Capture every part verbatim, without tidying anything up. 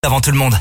avant tout le monde.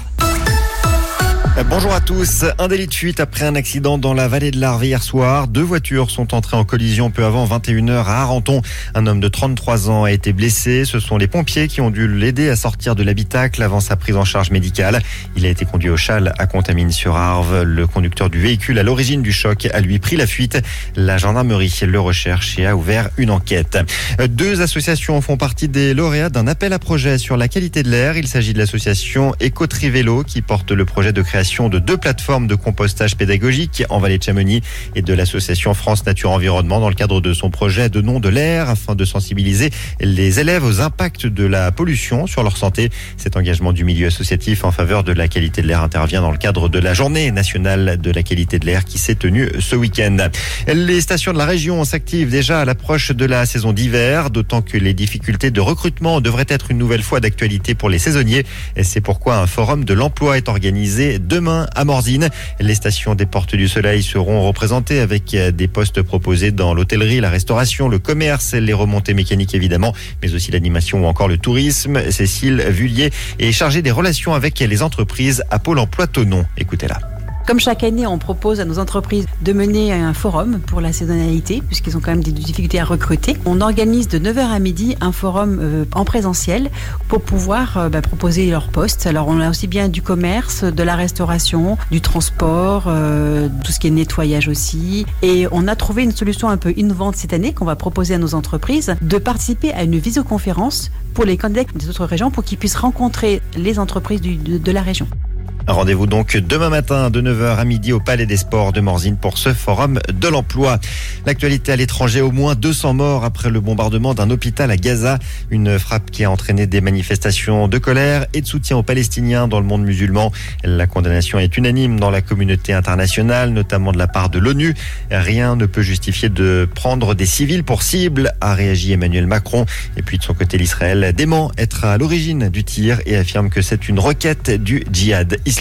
Bonjour à tous. Un délit de fuite après un accident dans la vallée de l'Arve hier soir. Deux voitures sont entrées en collision peu avant vingt et une heures à Arenton. Un homme de trente-trois ans a été blessé. Ce sont les pompiers qui ont dû l'aider à sortir de l'habitacle avant sa prise en charge médicale. Il a été conduit au Châle à Contamine-sur-Arve. Le conducteur du véhicule à l'origine du choc a lui pris la fuite. La gendarmerie le recherche et a ouvert une enquête. Deux associations font partie des lauréats d'un appel à projet sur la qualité de l'air. Il s'agit de l'association Éco-Trivélo qui porte le projet de création de deux plateformes de compostage pédagogique en vallée de Chamonix et de l'association France Nature Environnement dans le cadre de son projet de nom de l'air afin de sensibiliser les élèves aux impacts de la pollution sur leur santé. Cet engagement du milieu associatif en faveur de la qualité de l'air intervient dans le cadre de la journée nationale de la qualité de l'air qui s'est tenue ce week-end. Les stations de la région s'activent déjà à l'approche de la saison d'hiver, d'autant que les difficultés de recrutement devraient être une nouvelle fois d'actualité pour les saisonniers. Et c'est pourquoi un forum de l'emploi est organisé demain à Morzine. Les stations des Portes du Soleil seront représentées avec des postes proposés dans l'hôtellerie, la restauration, le commerce, les remontées mécaniques évidemment, mais aussi l'animation ou encore le tourisme. Cécile Vullier est chargée des relations avec les entreprises à Pôle emploi Thonon. Écoutez-la. Comme chaque année, on propose à nos entreprises de mener un forum pour la saisonnalité, puisqu'ils ont quand même des difficultés à recruter. On organise de neuf heures à midi un forum euh, en présentiel pour pouvoir euh, bah, proposer leurs postes. Alors on a aussi bien du commerce, de la restauration, du transport, euh, tout ce qui est nettoyage aussi. Et on a trouvé une solution un peu innovante cette année qu'on va proposer à nos entreprises de participer à une visioconférence pour les candidats des autres régions pour qu'ils puissent rencontrer les entreprises du, de, de la région. Rendez-vous donc demain matin de neuf heures à midi au Palais des Sports de Morzine pour ce forum de l'emploi. L'actualité à l'étranger, au moins deux cents morts après le bombardement d'un hôpital à Gaza. Une frappe qui a entraîné des manifestations de colère et de soutien aux Palestiniens dans le monde musulman. La condamnation est unanime dans la communauté internationale, notamment de la part de l'ONU. Rien ne peut justifier de prendre des civils pour cible, a réagi Emmanuel Macron. Et puis de son côté, l'Israël dément être à l'origine du tir et affirme que c'est une requête du djihad islamiste.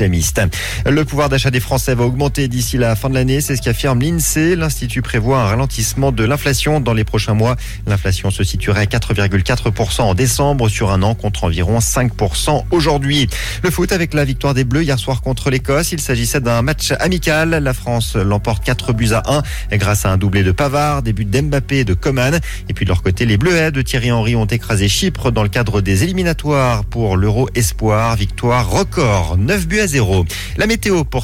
Le pouvoir d'achat des Français va augmenter d'ici la fin de l'année, c'est ce qu'affirme l'INSEE. L'Institut prévoit un ralentissement de l'inflation dans les prochains mois. L'inflation se situerait à quatre virgule quatre pour cent en décembre sur un an contre environ cinq pour cent aujourd'hui. Le foot avec la victoire des Bleus hier soir contre l'Écosse. Il s'agissait d'un match amical. La France l'emporte quatre buts à un grâce à un doublé de Pavard, des buts d'Mbappé et de Coman. Et puis de leur côté, les Bleuets de Thierry Henry ont écrasé Chypre dans le cadre des éliminatoires pour l'Euro Espoir. Victoire record, neuf buts à zéro. La météo pour